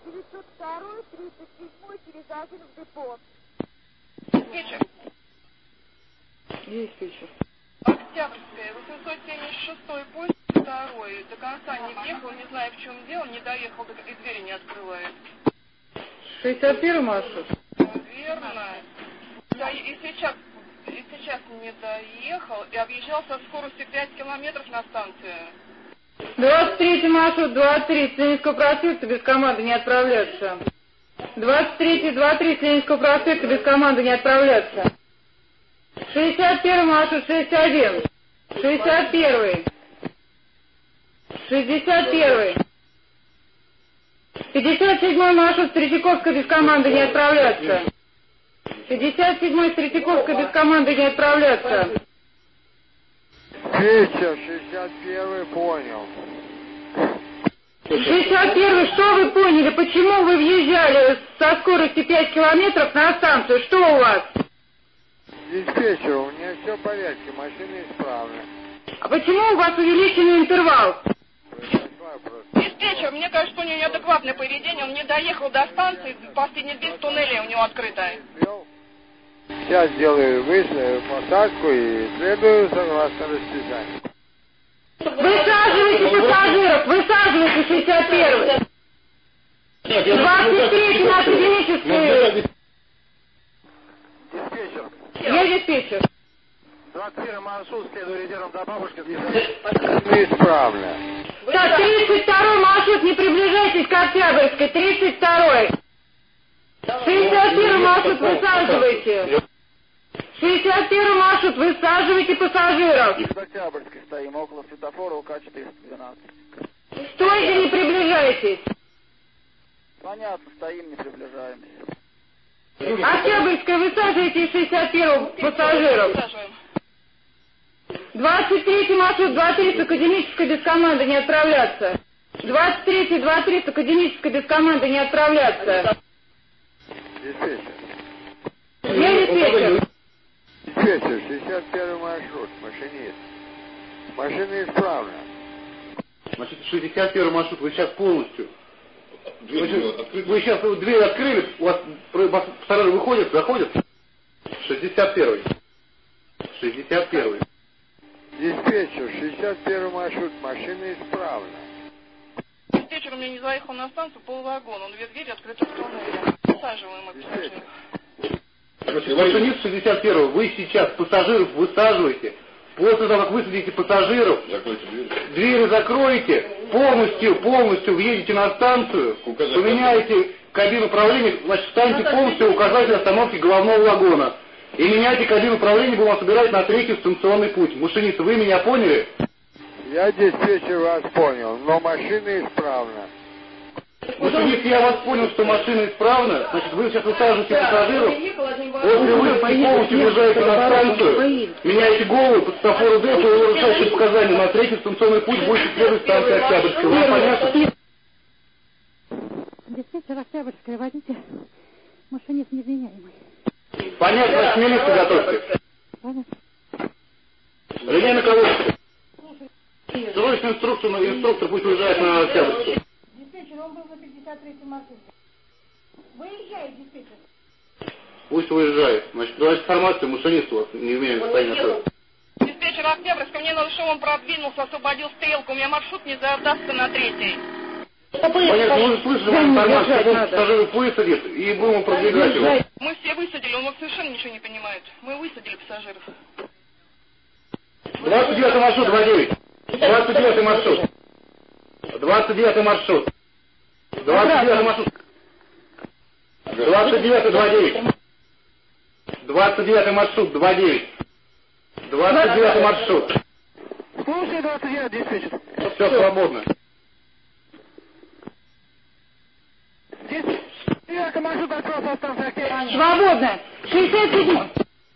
902, 37 через 1 в депо. Диспетчер. Диспетчер. Октябрьская, 876 поезд, 2 до конца не въехал, не знаю в чем дело, не доехал, и двери не открывает. 61 маршрут? Верно. Да, и сейчас не доехал и объезжал со скоростью 5 километров на станцию. 23 маршрут, 23 с Ленинского проспекта без команды не отправляться. 23 с Ленинского проспекта без команды не отправляться. 61 маршрут, 61. 61. 61. 57 маршрут, Третьяковская без команды не отправляться. 57 Третьяковская без команды не отправляться. Вечер, 61 понял. 61 что вы поняли? Почему вы въезжали со скоростью 5 километров на станцию? Что у вас? Диспетчер, у меня все в порядке, машина исправна. А почему у вас увеличенный интервал? Диспетчер, мне кажется, у него неадекватное поведение, он не доехал до станции, последняя дверь туннеля у него открытая. Сейчас сделаю посадку и следую согласно расписанию. Высаживайте пассажиров, высаживайте 61. 23 на академическую. Диспетчер. Я диспетчер. 21 маршрут, следую резервом до бабушки. Исправно. Так, 32 маршрут, не приближайтесь к Октябрьской, 32. 61 маршрут, высаживайте. 61 маршрут, высаживайте пассажиров. В Октябрьской стоим, около светофора УК-412. Стойте, не приближайтесь. Понятно, стоим, не приближаемся. Октябрьская, высаживайте 61 пассажиров. 23 маршрут, 23 с академической без команды не отправляться. 23 с академической без команды не отправляться. Диспетчер. Я диспетчер. Диспетчер, 61 маршрут, машинист. Машина исправна. Значит, 61 маршрут, вы сейчас полностью... Вы сейчас дверь открыли, у вас пассажиры выходят, заходят? 61. 61. Диспетчер, 61 маршрут, машина исправна. Диспетчер у меня не заехал на станцию полвагона, он две двери открыты в туннеле. Высаживаем их пассажиров. Машинист 61, вы сейчас пассажиров высаживаете. После того, как высадите пассажиров, двери закроете, полностью въедете на станцию, поменяете кабину управления, значит, станете полностью указатель остановки головного вагона. И меняйте кабину управления, будем собирать на 3-й станционный путь. Машинист, вы меня поняли? Я диспетчер вас понял, но машина исправна. Машинист, я вас понял, что машина исправна, значит, вы сейчас высаживаете пассажиров, после высадки полностью въезжаете на станцию, меняете голову по светофору Д, по нарушающим показаниям, на 3-й станционный путь будете следовать станции Октябрьская. Вам понятно? Диспетчер Октябрьская, водитель. Машинист невменяемый. Понятно, значит, милицию готовьте. Понятно. Линейная колодка. Срочный инструктор пусть уезжает на Октябрьскую. Диспетчер, он был на 53-м маршруте. Выезжай, диспетчер. Пусть уезжает. Значит, давайте информацию, машинист у вас не умеем состояние. Диспетчер Октябрьская, мне надо, чтобы он продвинулся, освободил стрелку, у меня маршрут не задастся на 3-й. Понятно, мы уже слышали информацию, что пассажиры высадят и будем продвигать его. Мы все высадили, он вот совершенно ничего не понимает. Мы высадили пассажиров. 29 маршрут, 29. 29 маршрут. 29 маршрут. 29 маршрут. 29, 29. 29 маршрут, 29. 29 маршрут. Слушай, 29, диспетчер. Все свободно. Диспетчер, маршрут открылся от станции Октябрьская. Свободно. 67.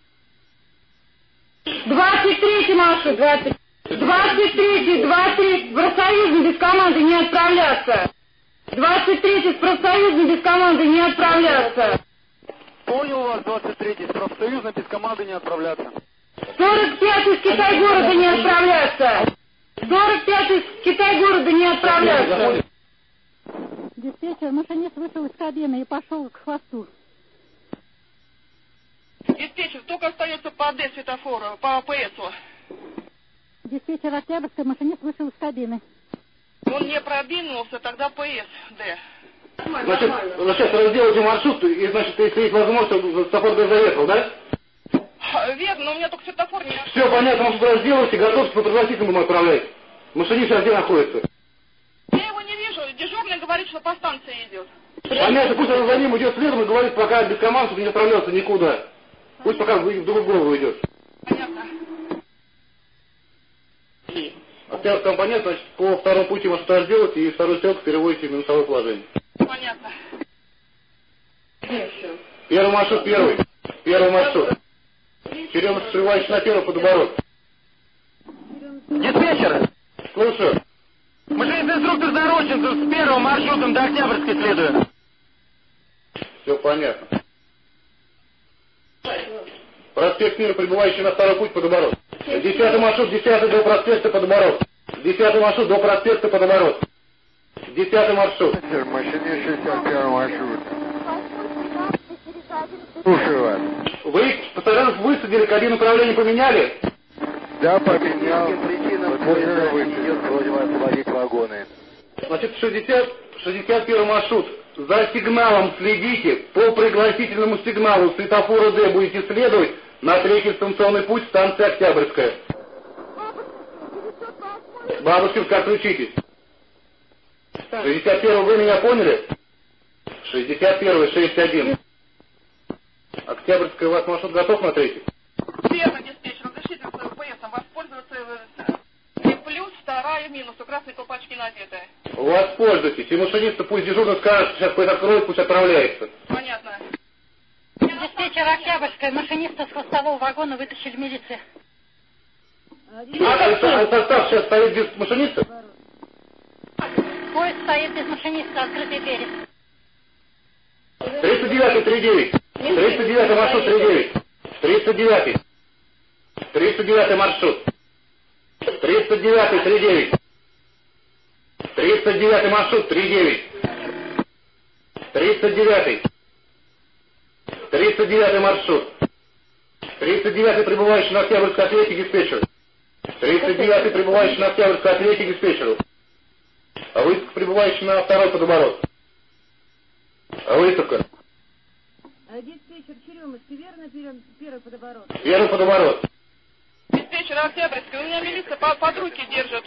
23 маршрут, 20. 23 в профсоюзный без команды не отправляться. 23 с профсоюзным без команды не отправляться. Понял вас, 23-й, с профсоюзной без команды не отправляться. 45 из Китай-города не отправляться. 45 из Китай-города не отправляться. Диспетчер, машинист вышел из кабины и пошел к хвосту. Диспетчер, только остается по АД светофору, по АПСу. Диспетчер Октябрьская, машинист вышел из кабины. Он не продвинулся, тогда ПС-Д. Значит, сейчас разделайте маршрут, и, значит, если есть возможность, светофор бы заехал, да? Верно, но у меня только светофор не... Все понятно, может, разделайте, готовьтесь по пригласительному отправлять. Машинист сейчас где находится? Я его не вижу, дежурный говорит, что по станции идет. Понятно, пусть он за ним идет следом и говорит, пока без команд, чтобы не отправлялся никуда. Пусть пока в другую голову идет. Понятно. Октябрь компонент, значит, по второму пути может разделать и вторую стрелку переводите в минусовое положение. Понятно. Первый маршрут первый. Первый маршрут. Черемушка срывающий на первый подоборот. Диспетчер! Слушаю. Машинист-инструктор Зароченцев с первым маршрутом до Октябрьской следует. Все понятно. Проспект Мира, прибывающий на второй путь подоборот. 10-й маршрут, 10-й до проспекта подоборот. 10-й маршрут до проспекта подоборот. 10-й маршрут. Машине 61 маршрут. Слушаю вас. Вы пассажиров высадили, кабину управления поменяли? Да, поменял. Пассажиры высадили. Вроде вас ловить вагоны. Значит, 61 маршрут. За сигналом следите. По пригласительному сигналу светофора Д будете следовать на третий станционный путь станции Октябрьская. Бабушкинка, отключитесь. 61 вы меня поняли? 61 61. Октябрьская, у вас маршрут готов на третий? Верно, диспетчер, разрешите своим ПСом воспользоваться и плюс, вторая минус, у красной колпачки надеты. Воспользуйтесь. И машинисту пусть дежурно скажет, сейчас пусть откроет, пусть отправляется. Понятно. Диспетчер Октябрьская, машиниста с хвостового вагона вытащили милиция. А состав сейчас стоит без машиниста? Поезд стоит без машиниста, открытые двери. 39 39. 39 маршрут 39. 39. 39 маршрут. 39 39. 39 маршрут 39. 39. 39 маршрут. 39 прибывающий на Октябрьской ответке диспетчеру. 39 прибывающий на Октябрьской ответке диспетчеру. А выставка прибывающий на второй подоборот. А выставка? Диспетчер Черемушки, верно, первый подоборот? Первый подоборот. Диспетчер Октябрьская, у меня милиция под руки держит.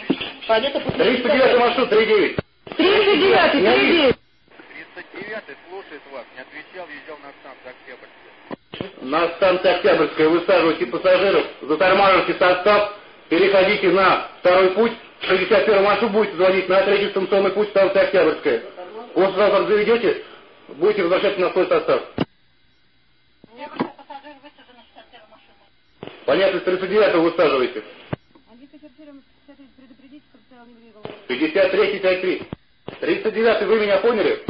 39 маршрут 39. 39, 39. 39 слушает вас. Не отвечал, езжал на станцию Октябрьская. На станции Октябрьская высаживайте пассажиров, затормаживайте состав, переходите на второй путь, 61 маршрут будете заводить на третий станционный путь станции Октябрьская. После того, как заведете, будете возвращаться на свой состав. Пассажир высажен на 61 машину. Понятно, с 39-го высаживайте. А диспетчер Черемушки, предупредите, чтобы стоял не двигал. 53 53. 39 вы меня поняли?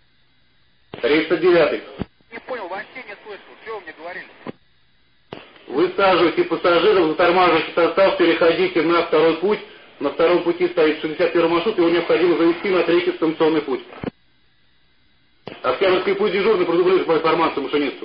39. Не понял, вообще не слышал. Что вы мне говорили? Высаживайте пассажиров, затормаживайте состав, переходите на второй путь. На втором пути стоит 61 маршрут, его необходимо завести на третий станционный путь. Октябрьский путь дежурный, продублирует по информации машинисту.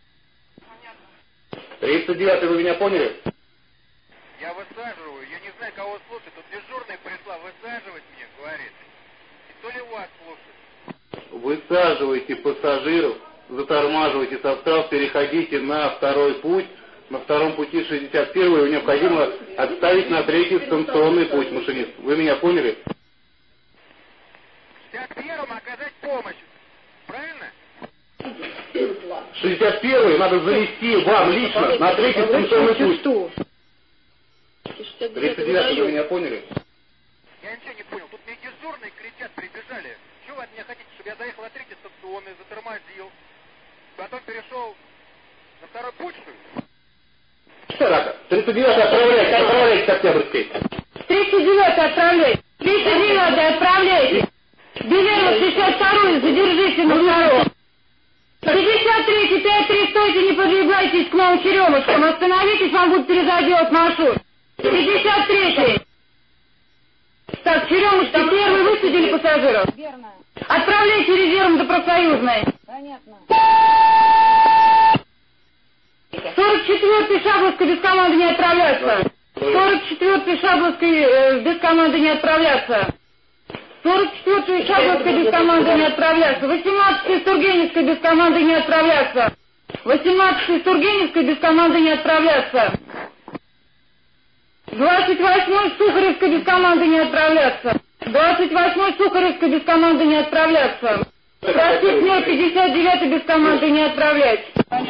39 вы меня поняли? Я высаживаю. Я не знаю, кого слушать. Тут дежурная пришла высаживать мне, говорит. И то ли вас слушать. Высаживайте пассажиров, затормаживайте состав, переходите на второй путь. На втором пути 61 его необходимо отставить на третий станционный путь, машинист. Вы меня поняли? 61-м оказать помощь. Правильно? 61 надо завести вам лично на третий станционный путь. 39 вы меня поняли? Я ничего не понял. Тут мне дежурные кричат, прибежали. Чего вы от меня хотите, чтобы я заехал на третий станционный, затормозил? Потом перешел на второй путь, что ли? Рака. 39 отправляйте к Октябрьской. 39 отправляйте. 39 отправляйте. Белеров 62 задержите на втором. 53 5-3, стойте, не подвигайтесь к новым Черемушкам. Остановитесь, вам будут перезаделать маршрут. 53 Так, Черемушки, первый высадили пассажиров. Верно. Отправляйте резервом до Профсоюзной. Понятно. 44-й Шабловской без команды не отправляться. 44-й Шабловской без команды не отправляться. 44-й Шабловской без команды не отправляться. 18-й Тургеневской без команды не отправляться. 18-й Тургеневской без команды не отправляться. 28-й Сухаревской без команды не отправляться. 28-й Сухаревской без команды не отправляться. Проспект Мир 59-й без команды не отправлять.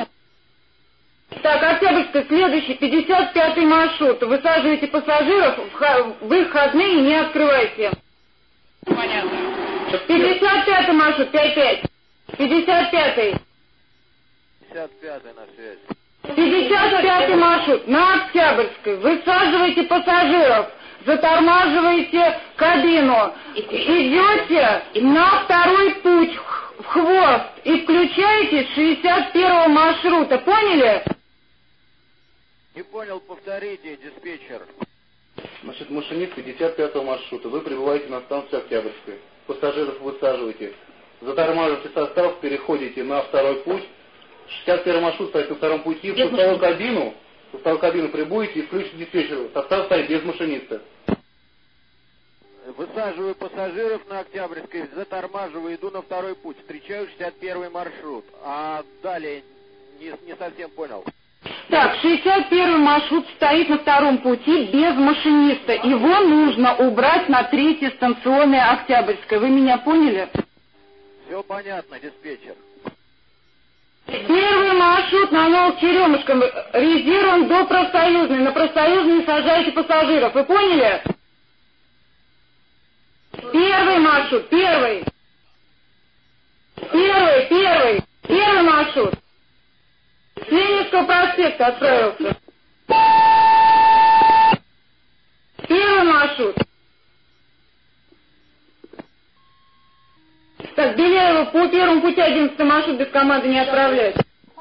Так, Октябрьская, следующий, 55-й маршрут. Высаживайте пассажиров, в их входные не открывайте. Понятно. 55-й маршрут, 5-5. 55-й. 55-й на связи. 55-й маршрут, на Октябрьской. Высаживайте пассажиров, затормаживайте кабину. Идете на второй путь, в хвост, и включаете 61-го маршрута. Поняли? Не понял, повторите, диспетчер. Значит, машинист 55-го маршрута. Вы прибываете на станцию Октябрьская. Пассажиров высаживаете. Затормаживаете состав, переходите на второй путь. 61-й маршрут стоит на втором пути. В пустовую кабину прибудете и включите диспетчер. Состав стоит без машиниста. Высаживаю пассажиров на Октябрьской, затормаживаю, иду на второй путь. Встречаю 61-й маршрут. А далее не совсем понял. Так, 61-й маршрут стоит на втором пути без машиниста. Его нужно убрать на 3-й станционной Октябрьской. Вы меня поняли? Все понятно, диспетчер. Первый маршрут на Новых Черемушках. Резервом до Профсоюзной. На Профсоюзной сажайте пассажиров. Вы поняли? Первый маршрут, первый маршрут. С Ленинского проспекта отправился. Первый маршрут. Так, Беляева по первому пути 11-й маршрут без команды не отправлять.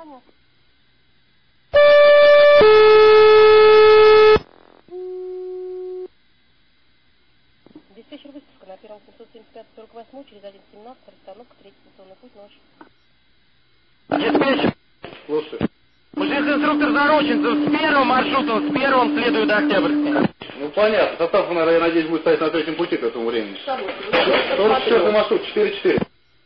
Диспетчер выставка на первом 775-48 через 1.17, расстановка, 3-й станционный путь, ночь. Диспетчер. Слушай. Мужик-инструктор Зароченцев с первым следует до Октябрьской. Ну понятно. Состав, наверное, я надеюсь, будет стоять на 3-м пути к этому времени. 44-й маршрут, 4-4.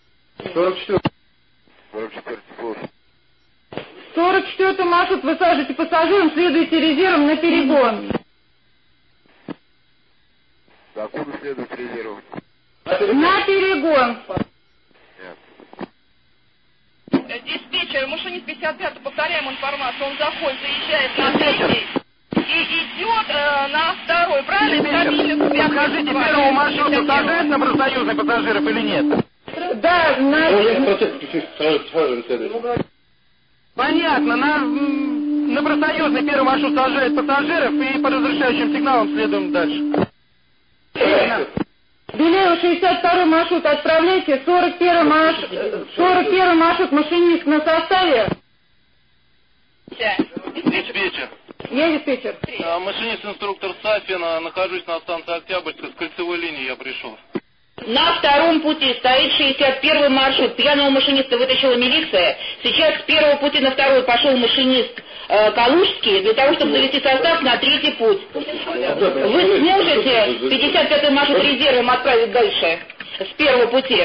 44-й маршрут высаживайте пассажирам, следуйте резервом на перегон. Откуда следует резерв? На перегон. Диспетчер, машинист 55, повторяем информацию, он заходит, заезжает на 3-й и идет на 2-й, правильно? Скажите, первого маршрута сажают на профсоюзных пассажиров или нет? Да, Понятно, на профсоюзный первый маршрут сажает пассажиров и по разрешающим сигналам следуем дальше. Беляева 62-й маршрут отправляйте, 41-й маршрут машинист на составе. Диспетчер. Я диспетчер. Машинист-инструктор Сафина, нахожусь на станции Октябрьская, с кольцевой линии я пришел. На втором пути стоит 61-й маршрут. Пьяного машиниста вытащила милиция. Сейчас с первого пути на второй пошел машинист Калужский для того, чтобы завести состав на 3-й путь. Вы сможете 55-й маршрут резервом отправить дальше с первого пути?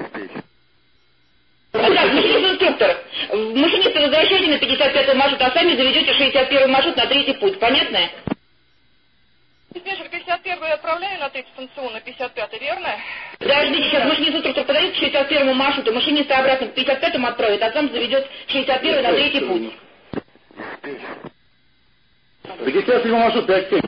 Так, машинист-инструктор, машиниста возвращайте на 55-й маршрут, а сами заведете 61-й маршрут на 3-й путь. Понятно? Диспетчер 51-й отправляю на 3-й станционный, 55-й, верно? Подождите, сейчас машинист-инструктор подойдет к 61-му маршруту, машиниста обратно к 55-му отправит, а сам заведет 61-й на 3-й путь. 57-й маршрут, 5-7.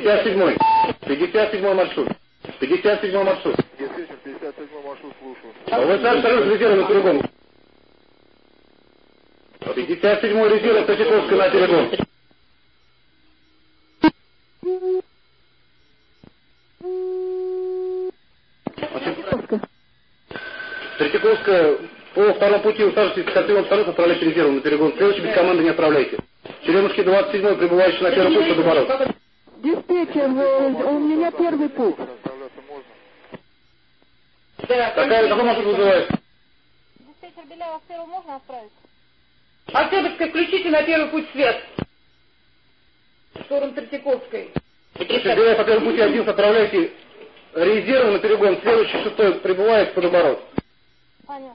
57-й маршрут. 57-й маршрут. Диспетчер, 57-й маршрут, слушаю. Вы сами второй резерв на перегон. 57-й резерв, Третьяковская на перегон. Третьяковская, по второму пути усаживайтесь, как он второй, отправляйте резервом на перегон. Следующий без команды не отправляйте. Черемушки 27-й, прибывающий на первый путь, Подумаров. Диспетчер, у меня первый путь. Да. Какой маршрут вызывает? Диспетчер Беляева в первую можно отправить? Октябрьская, включите на первый путь свет. В сторону Третьяковской. Беляев по первому пути 11 отправляйте резервы на перегон. Следующий 6 прибывает под оборот. Понятно.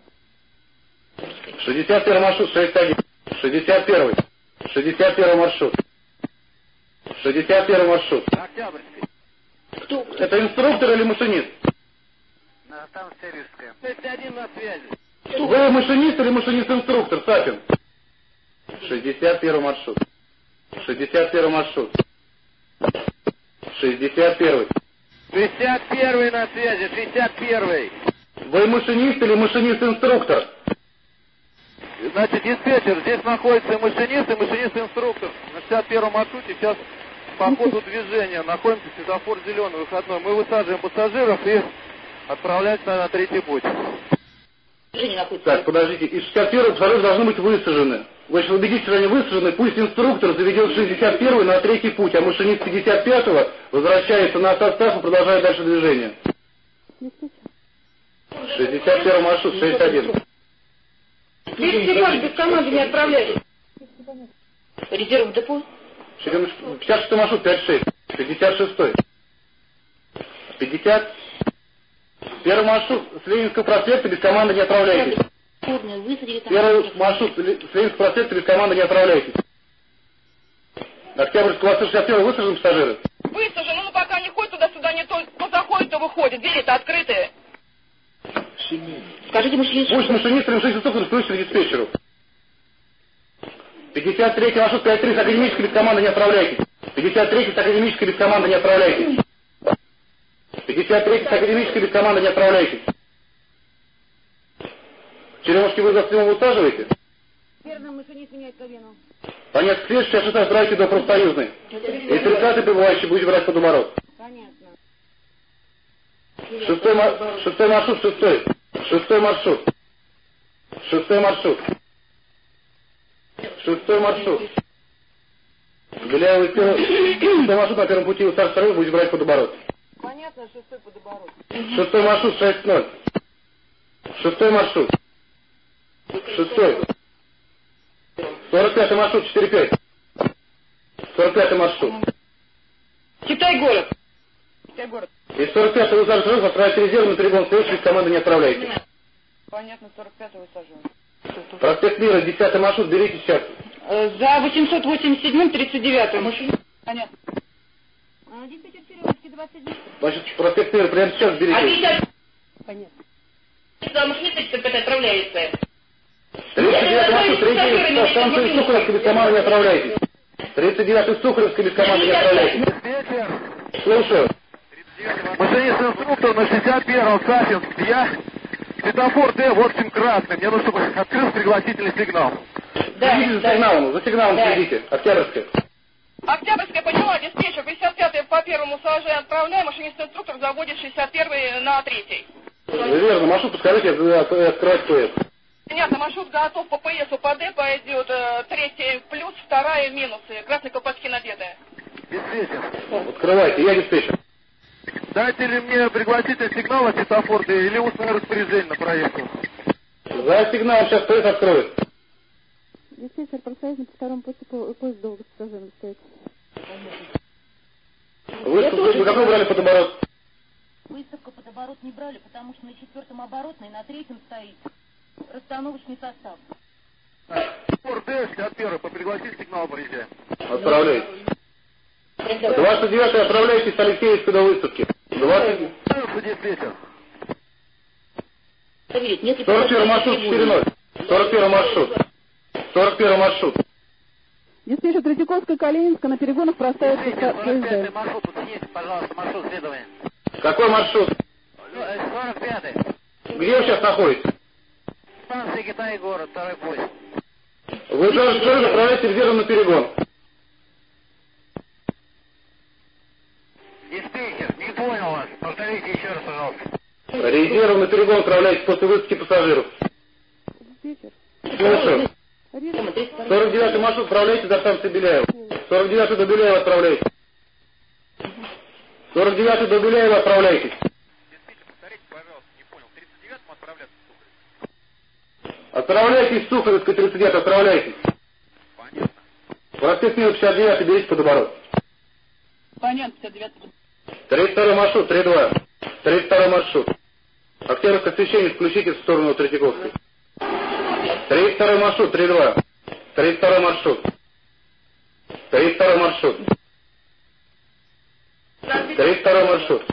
61 маршрут 61. 61. 61 маршрут. 61 маршрут. Октябрьский. Кто? Это инструктор или машинист? На станция Рижская. 61 на связи. Вы машинист или машинист-инструктор, Сапин? 61 маршрут. 61 маршрут. 61. 61 на связи, 61. Вы машинист или машинист-инструктор? Значит, диспетчер, здесь находится машинист и машинист-инструктор. На 61 маршруте сейчас по ходу движения находимся светофор зеленый, выходной. Мы высаживаем пассажиров и отправляемся на третий путь. Так, подождите, из 61 пассажиров должны быть высажены. Вы если убедитесь, что они высажены, пусть инструктор заведет 61 на третий путь, а машинист 55-го возвращается на состав и продолжает дальше движение. 61 маршрут, 61. Весь без команды не отправляйте. Резерв в депо? 56 маршрут, 56. 56. 50. Первый маршрут с Ленинского проспекта без команды не отправляйтесь. Первый маршрут с Ленинского проспекта без команды не отправляйтесь. Октябрьского 61 высажены пассажиры? Высажены, но пока не ходит туда-сюда, не то заходит, то выходит. Двери-то открытые. Скажите, машинист. Пусть машинист или машинист-инструктор включится диспетчеру. 53 маршрут 53 с академической без команды не отправляйтесь. 53 с академической без команды не отправляйтесь. 53 с академической без команды не отправляйтесь. Черемушки вы за стримом высаживаете? Верно, машинист меняет кабину. Понятно, следующий сейчас отправите до профсоюзной. И 30-й прибывающий будете брать под оборот. Понятно. Шестой маршрут, 6. 6 маршрут. 6 маршрут. 6 маршрут. Беляева 6 маршрут на первом пути высаживать второй будете брать под оборот. Понятно, 6 под оборот. 6 маршрут 6-0. 6 маршрут. 6. 45 маршрут 4-5. 45 маршрут. Китай-город. Китай-город. И 45-й высаживать отправите резерв на перегон, следующий команды не отправляйте. Понятно, 45-й высаживаем. Проспект Мира, 10 маршрут, берите сейчас. За 887-м 39-м. Понятно. Диспетчер Черемушки 27. Значит, проспект Мира прямо сейчас берите. Понятно. За машинист отправляется. 39 маршрут, 3 станция Сухаревская без команды не отправляйтесь. 39 Сухаревская без команды не отправляйтесь. Диспетчер. Слушаю. Машинист-инструктор на 61-м, Сафинск. Я светофор Д, вот всем красный. Мне нужно, чтобы открылся пригласительный сигнал. Следите за сигналом, следите. Октябрьская. Октябрьская поняла, диспетчер, 55-й по первому САЖ отправляем, машинист-инструктор заводит 61-й на 3-й. Верно, маршрут подскажите, открывать ПС. Понятно, маршрут готов по ПСу, по Д пойдет 3-й плюс, 2-я минусы, красные колпачки надеты. Диспетчер. Открывайте, я диспетчер. Дайте ли мне пригласительный сигнал на светофор Д или устное распоряжение на проекцию? За сигналом сейчас ПС откроет. Диспетчер профсоюзный по второму пути поезд долго с пассажиром стоит. Вы какой брали под оборот? Выставку под оборот не брали, потому что на 4-м оборотной, на 3-м стоит расстановочный состав. Светофор Д, 61-й, по пригласительный сигнал приезжаем. Отправляйте. 29-й отправляйтесь с Алексеевской до выставки. 20... диспетчер. 41 маршрут 4-0. 41 маршрут. 41 маршрут. Диспетчер Третьяковская, Калининска на перегонах проставит поезда. Маршрут, уточните, пожалуйста, маршрут следования. Какой маршрут? 45-й. Где вы сейчас находитесь? Станция Китай-город, второй путь. Вы даже отправляете резерв на перегон. Диспетчер, не понял вас. Повторите еще раз, пожалуйста. Резерв на перегон отправляйте после высадки пассажиров. Диспетчер. Слушаю. 49-й маршрут отправляйте до станции Беляева. 49-й до Беляева отправляйте. 49-й до Беляева отправляйтесь. Диспетчер, повторите, пожалуйста, не понял. Отправляйтесь в Сухаревское 39, отправляйтесь. Проспект Мира 59, берите под оборот. Понятно, 59. 32 маршрут, 3-2. 32 маршрут. Октябрьское освещение включите в сторону Третьяковской. 32 маршрут, 3-2. 32 маршрут. 32 маршрут. 32 маршрут.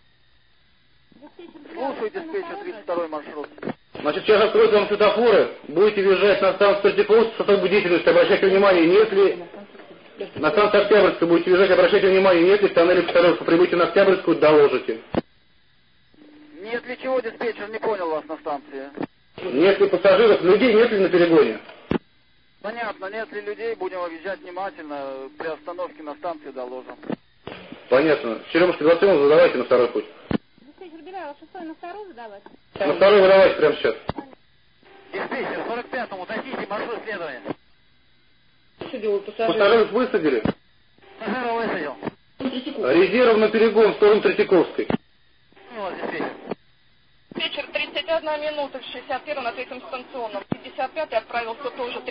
Слушай, диспетчер, 32 маршрут. Значит, сейчас откроют вам светофоры, будете въезжать на станцию Третьяковской с особой бдительностью, обращайте внимание, нет ли... На станцию Октябрьскую будете въезжать, обращайте внимание, нет ли в тоннеле Пистолетов, по прибытию на Октябрьскую доложите. Нет ли чего, диспетчер, не понял вас на станции. Нет ли пассажиров, людей нет ли на перегоне? Понятно, нет ли людей, будем объезжать внимательно, при остановке на станции доложим. Понятно. Черемушка 27 задавайте на второй путь. Диспетчер Беляева, 6 на второй задавать? На второй выдавайте прямо сейчас. Диспетчер, 45-му, дадите маршрут следования. Пассажиров высадили? Пассажира высадил. Резерв на перегон в сторону Третьяковской. Вот, диспетчер. Вечер 31 минута, 61 на третьем станционном. 55 отправился тоже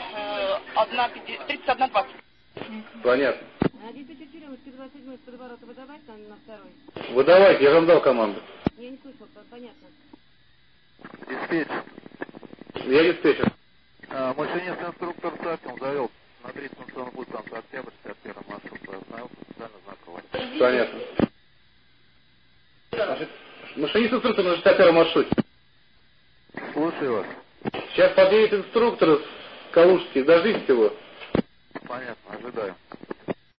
31:20. Понятно. А диспетчер Черемушки 27 с подворота выдавать на второй? Выдавайте, я вам дал команду. Я не слышала, понятно. Диспетчер. Я диспетчер. Машинист-инструктор Сафин завел на 30 станционный путь станции Октябрь, 61 маршрут, остановил специально знаковый. Понятно. Значит, машинист-инструктор на 61 маршруте. Слушаю вас. Сейчас подъедет инструктор с Калужских, дождитесь его. Понятно, ожидаю.